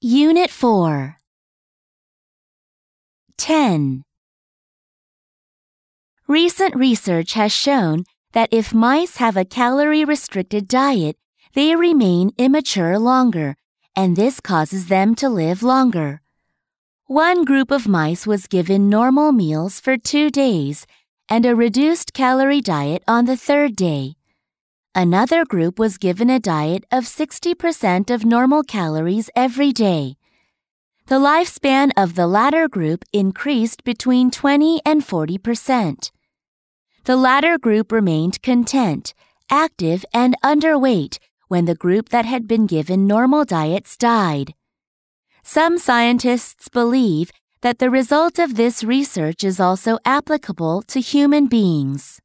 Unit 4. 10. Recent research has shown that if mice have a calorie-restricted diet, they remain immature longer, and this causes them to live longer. One group of mice was given normal meals for 2 days and a reduced calorie diet on the 3rd day. Another group was given a diet of 60% of normal calories every day. The lifespan of the latter group increased between 20 and 40%. The latter group remained content, active, and underweight when the group that had been given normal diets died. Some scientists believe that the result of this research is also applicable to human beings.